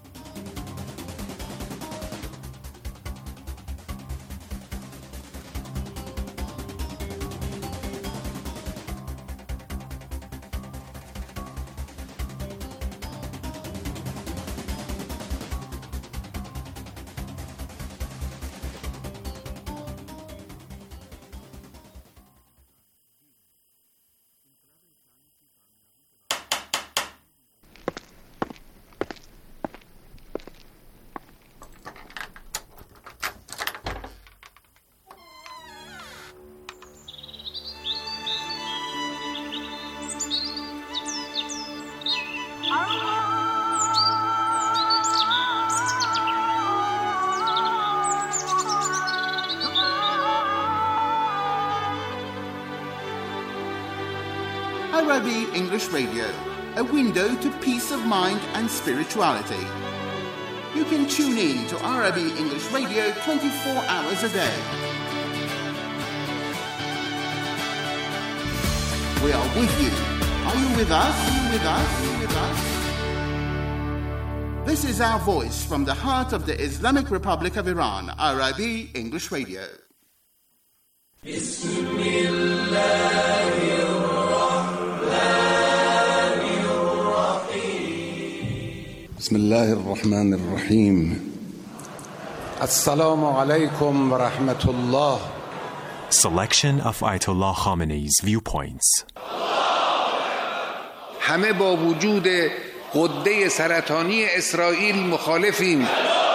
I R I B English Radio, a window to peace of mind and spirituality. You can tune in to I R I B English Radio twenty-four hours a day. We are with you. Are you with us? Are you with us? Are you with us? This is our voice from the heart of the Islamic Republic of Iran, I R I B English Radio. بسم الله الرحمن الرحيم السلام عليكم ورحمة الله. Selection of Ayatollah Khamenei's viewpoints. همه با وجود غده سرطانی اسرائیل مخالفیم.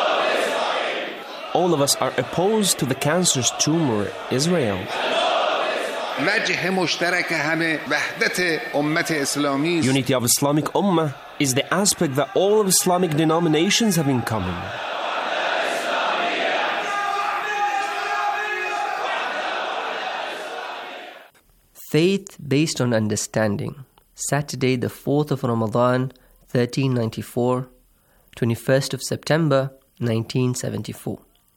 All of us are opposed to the cancerous tumor Israel. وجه مشترک همه وحدت امت اسلامی. Unity of Islamic Ummah is the aspect that all of Islamic denominations have in common. Faith based on understanding. Saturday, the fourth of Ramadan, thirteen ninety-four, twenty-first of September, nineteen seventy-four.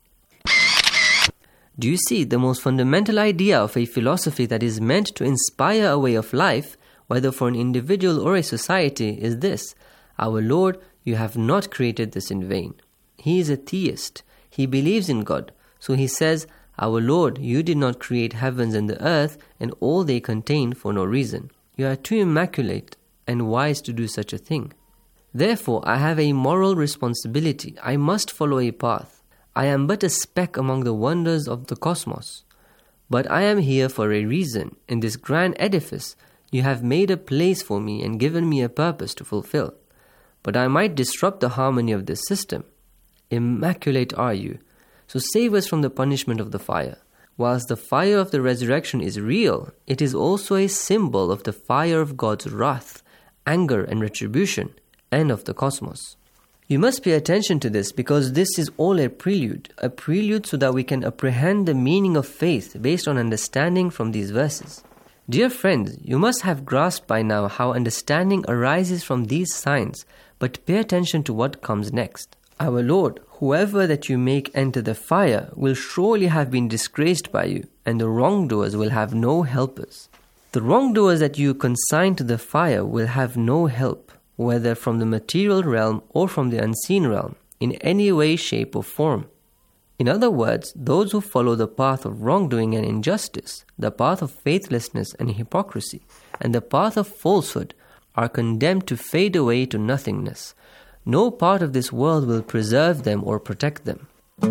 Do you see the most fundamental idea of a philosophy that is meant to inspire a way of life, whether for an individual or a society, is this: Our Lord, you have not created this in vain. He is a theist. He believes in God. So he says, Our Lord, you did not create heavens and the earth and all they contain for no reason. You are too immaculate and wise to do such a thing. Therefore, I have a moral responsibility. I must follow a path. I am but a speck among the wonders of the cosmos. But I am here for a reason. In this grand edifice, you have made a place for me and given me a purpose to fulfill. But I might disrupt the harmony of this system. Immaculate are you. So save us from the punishment of the fire. Whilst the fire of the resurrection is real, it is also a symbol of the fire of God's wrath, anger and retribution, and of the cosmos. You must pay attention to this because this is all a prelude, a prelude so that we can apprehend the meaning of faith based on understanding from these verses. Dear friends, you must have grasped by now how understanding arises from these signs, but pay attention to what comes next. Our Lord, whoever that you make enter the fire will surely have been disgraced by you, and the wrongdoers will have no helpers. The wrongdoers that you consign to the fire will have no help, whether from the material realm or from the unseen realm, in any way, shape or form. In other words, those who follow the path of wrongdoing and injustice, the path of faithlessness and hypocrisy, and the path of falsehood are condemned to fade away to nothingness. No part of this world will preserve them or protect them.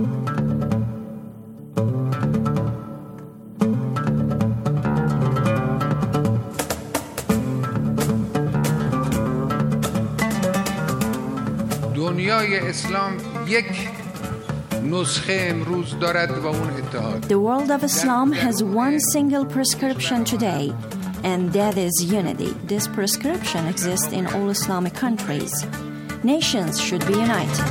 دنیای اسلام یک نسخه امروز دارد و اون اتحاد. The world of Islam has one single prescription today, and that is unity. This prescription exists in all Islamic countries. Nations should be united.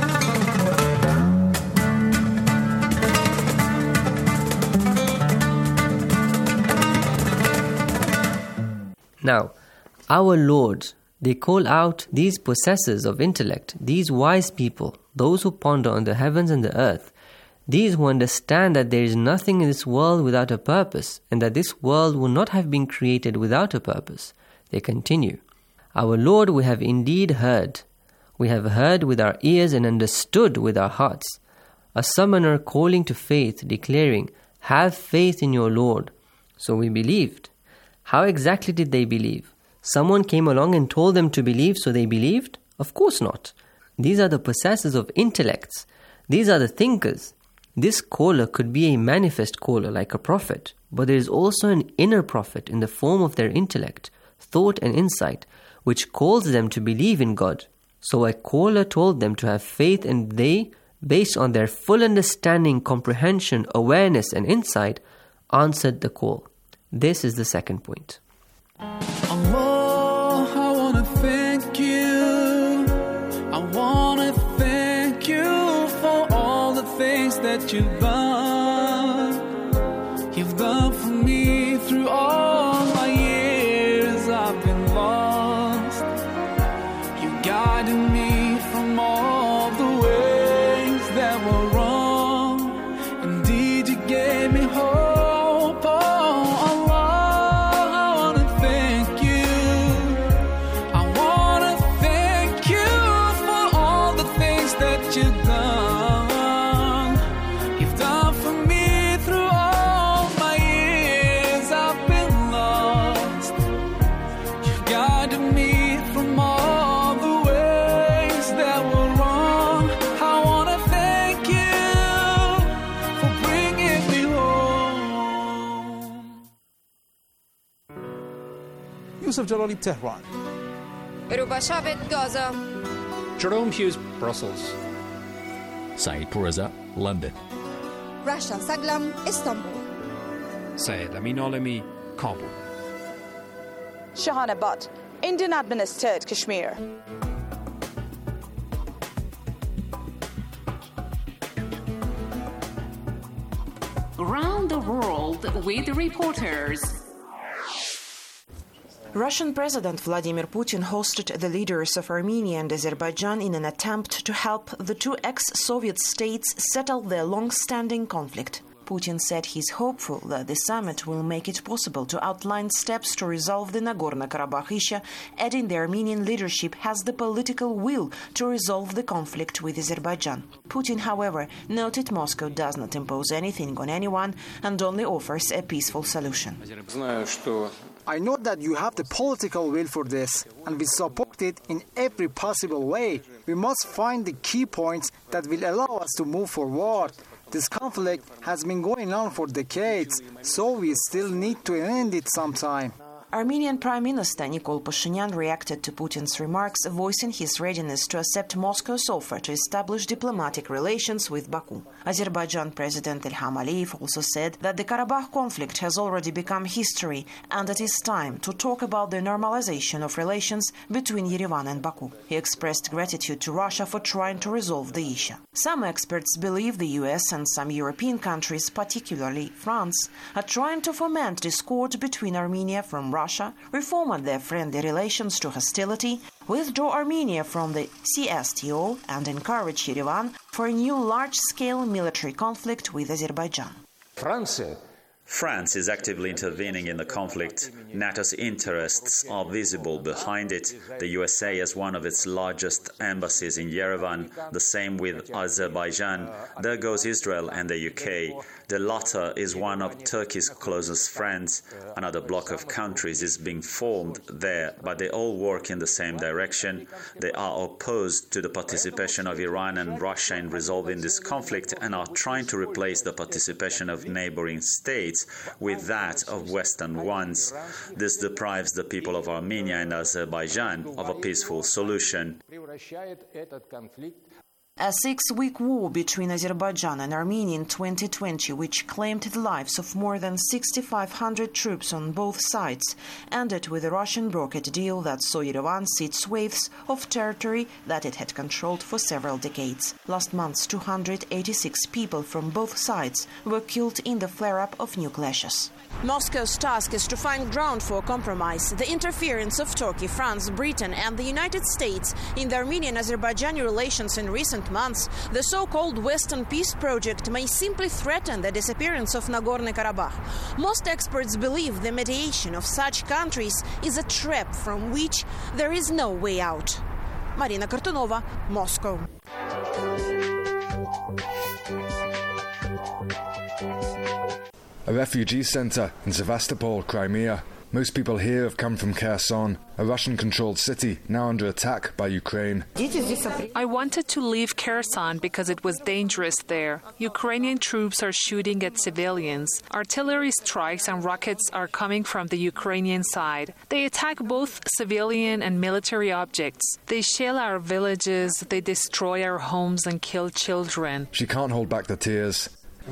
Now, our Lord, they call out these possessors of intellect, these wise people, those who ponder on the heavens and the earth, these who understand that there is nothing in this world without a purpose, and that this world would not have been created without a purpose. They continue, Our Lord, we have indeed heard. We have heard with our ears and understood with our hearts. A summoner calling to faith, declaring, Have faith in your Lord. So we believed. How exactly did they believe? Someone came along and told them to believe, so they believed? Of course not. These are the possessors of intellects. These are the thinkers. This caller could be a manifest caller like a prophet, but there is also an inner prophet in the form of their intellect, thought and insight, which calls them to believe in God. So a caller told them to have faith, and they, based on their full understanding, comprehension, awareness and insight, answered the call. This is the second point. Allah, I want to thank you. I want to thank you for all the things that you've done. You've done for me through all my years I've been lost. You guided me from all the ways that were wrong. Indeed, you gave me hope. Yusuf Jalali, Tehran. Rubashavet, Gaza. Jerome Hughes, Brussels. Saeed Pourreza, London. Rasha Saglam, Istanbul. Syed Amin Alami, Kabul. Shahana Butt, Indian administered Kashmir. Around the world with reporters. Russian President Vladimir Putin hosted the leaders of Armenia and Azerbaijan in an attempt to help the two ex-Soviet states settle their long-standing conflict. Putin said he's hopeful that the summit will make it possible to outline steps to resolve the Nagorno-Karabakh issue, adding the Armenian leadership has the political will to resolve the conflict with Azerbaijan. Putin, however, noted Moscow does not impose anything on anyone and only offers a peaceful solution. I know that you have the political will for this, and we support it in every possible way. We must find the key points that will allow us to move forward. This conflict has been going on for decades, so we still need to end it sometime. Armenian Prime Minister Nikol Pashinyan reacted to Putin's remarks, voicing his readiness to accept Moscow's offer to establish diplomatic relations with Baku. Azerbaijan President Ilham Aliyev also said that the Karabakh conflict has already become history and it is time to talk about the normalization of relations between Yerevan and Baku. He expressed gratitude to Russia for trying to resolve the issue. Some experts believe the U S and some European countries, particularly France, are trying to foment discord between Armenia from Russia Russia, reform their friendly relations to hostility, withdraw Armenia from the C S T O and encourage Yerevan for a new large-scale military conflict with Azerbaijan. France. France is actively intervening in the conflict. NATO's interests are visible behind it. The U S A has one of its largest embassies in Yerevan, the same with Azerbaijan. There goes Israel and the U K. The latter is one of Turkey's closest friends. Another bloc of countries is being formed there, but they all work in the same direction. They are opposed to the participation of Iran and Russia in resolving this conflict and are trying to replace the participation of neighboring states with that of Western ones. This deprives the people of Armenia and Azerbaijan of a peaceful solution. A six-week war between Azerbaijan and Armenia in twenty twenty, which claimed the lives of more than six thousand five hundred troops on both sides, ended with a Russian brokered deal that saw Yerevan cede swathes of territory that it had controlled for several decades. Last month, two hundred eighty-six people from both sides were killed in the flare-up of new clashes. Moscow's task is to find ground for compromise. The interference of Turkey, France, Britain and the United States in the Armenian-Azerbaijani relations in recent months, the so-called Western Peace Project may simply threaten the disappearance of Nagorno-Karabakh. Most experts believe the mediation of such countries is a trap from which there is no way out. Marina Kartunova, Moscow. A refugee center in Sevastopol, Crimea. Most people here have come from Kherson, a Russian-controlled city now under attack by Ukraine. I wanted to leave Kherson because it was dangerous there. Ukrainian troops are shooting at civilians. Artillery strikes and rockets are coming from the Ukrainian side. They attack both civilian and military objects. They shell our villages, they destroy our homes and kill children. She can't hold back the tears.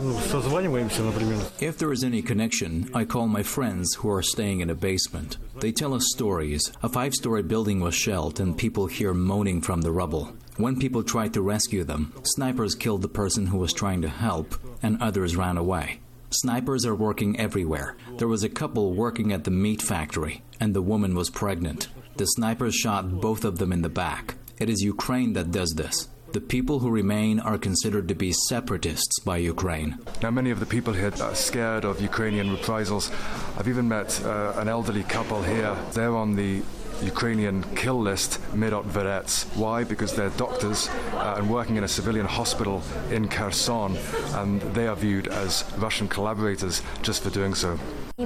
If there is any connection, I call my friends who are staying in a basement. They tell us stories. A five-story building was shelled and people hear moaning from the rubble. When people tried to rescue them, snipers killed the person who was trying to help, and others ran away. Snipers are working everywhere. There was a couple working at the meat factory, and the woman was pregnant. The snipers shot both of them in the back. It is Ukraine that does this. The people who remain are considered to be separatists by Ukraine. Now, many of the people here are scared of Ukrainian reprisals. I've even met uh, an elderly couple here. They're on the Ukrainian kill list, Mirot Verets. Why? Because they're doctors uh, and working in a civilian hospital in Kherson, and they are viewed as Russian collaborators just for doing so.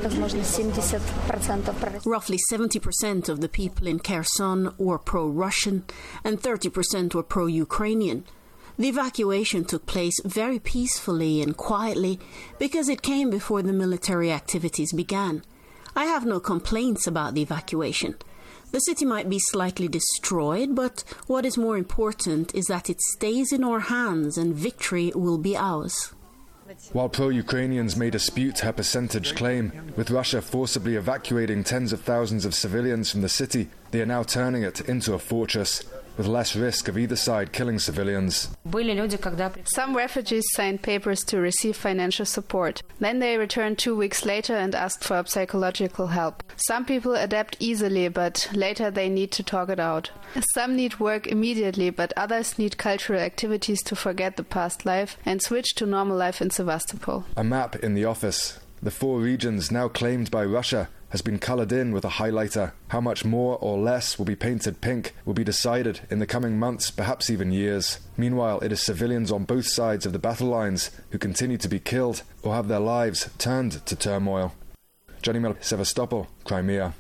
Roughly seventy percent of the people in Kherson were pro-Russian and thirty percent were pro-Ukrainian. The evacuation took place very peacefully and quietly because it came before the military activities began. I have no complaints about the evacuation. The city might be slightly destroyed, but what is more important is that it stays in our hands and victory will be ours. While pro-Ukrainians may dispute her percentage claim, with Russia forcibly evacuating tens of thousands of civilians from the city, they are now turning it into a fortress, with less risk of either side killing civilians. Some refugees signed papers to receive financial support. Then they returned two weeks later and asked for psychological help. Some people adapt easily, but later they need to talk it out. Some need work immediately, but others need cultural activities to forget the past life and switch to normal life in Sevastopol. A map in the office. The four regions now claimed by Russia has been coloured in with a highlighter. How much more or less will be painted pink will be decided in the coming months, perhaps even years. Meanwhile, it is civilians on both sides of the battle lines who continue to be killed or have their lives turned to turmoil. Johnny Miller, Sevastopol, Crimea.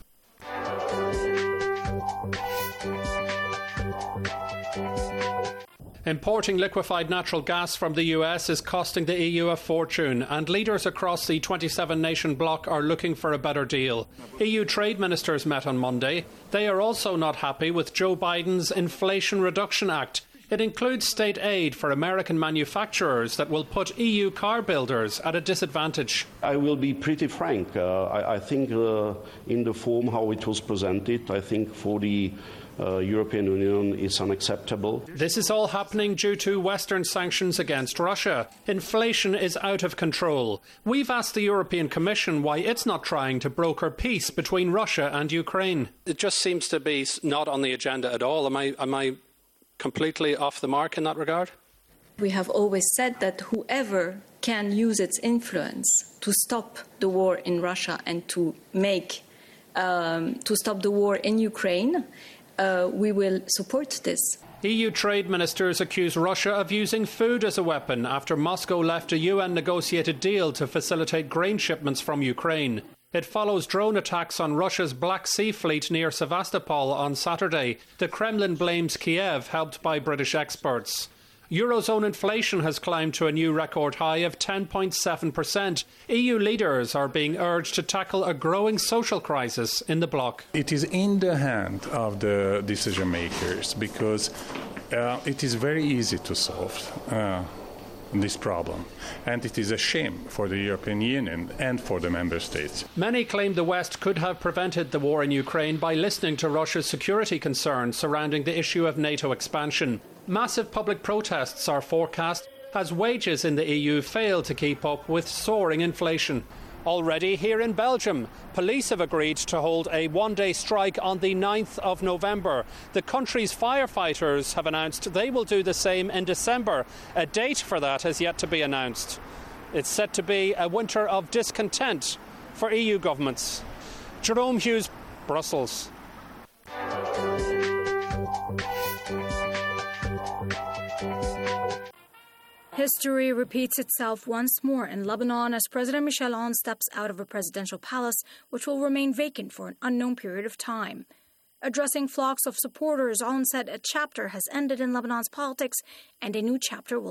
Importing liquefied natural gas from the U S is costing the E U a fortune, and leaders across the twenty-seven nation bloc are looking for a better deal. E U trade ministers met on Monday. They are also not happy with Joe Biden's Inflation Reduction Act. It includes state aid for American manufacturers that will put E U car builders at a disadvantage. I will be pretty frank. Uh, I, I think uh, in the form how it was presented, I think for the Uh, European Union is unacceptable. This is all happening due to Western sanctions against Russia. Inflation is out of control. We've asked the European Commission why it's not trying to broker peace between Russia and Ukraine. It just seems to be not on the agenda at all. Am I, am I completely off the mark in that regard? We have always said that whoever can use its influence to stop the war in Russia and to make um, to stop the war in Ukraine, Uh, we will support this. E U trade ministers accuse Russia of using food as a weapon after Moscow left a U N negotiated deal to facilitate grain shipments from Ukraine. It follows drone attacks on Russia's Black Sea Fleet near Sevastopol on Saturday. The Kremlin blames Kiev, helped by British experts. Eurozone inflation has climbed to a new record high of ten point seven percent. E U leaders are being urged to tackle a growing social crisis in the bloc. It is in the hand of the decision makers because uh, it is very easy to solve uh, this problem. And it is a shame for the European Union and for the member states. Many claim the West could have prevented the war in Ukraine by listening to Russia's security concerns surrounding the issue of NATO expansion. Massive public protests are forecast as wages in the E U fail to keep up with soaring inflation. Already here in Belgium, police have agreed to hold a one-day strike on the ninth of November. The country's firefighters have announced they will do the same in December. A date for that has yet to be announced. It's set to be a winter of discontent for E U governments. Jerome Hughes, Brussels. History repeats itself once more in Lebanon as President Michel Aoun steps out of a presidential palace, which will remain vacant for an unknown period of time. Addressing flocks of supporters, Aoun said a chapter has ended in Lebanon's politics and a new chapter will